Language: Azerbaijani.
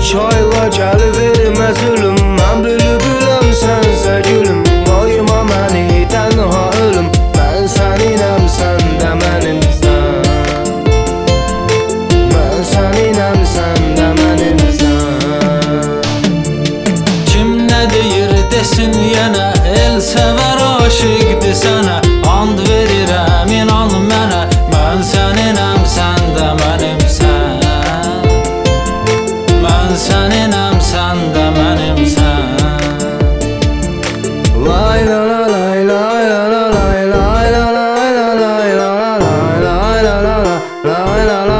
Çayla gəlib verməz ölüm. Mən bülbüləm, sənsə gülüm. Qoyma məni tənha ölüm. Mən səninəm, sən də mənimsən. Mən səninəm, sən də mənimsən. Kim nə deyir desin yenə, el sevər aşıqdır sənə. And verirəm, inan mənə, mən səninəm, sən də mənimsən. Mən səninəm, sən də mənimsən. Lay la la lay lay la la lay lay la lay la lay la la lay la la la lay la la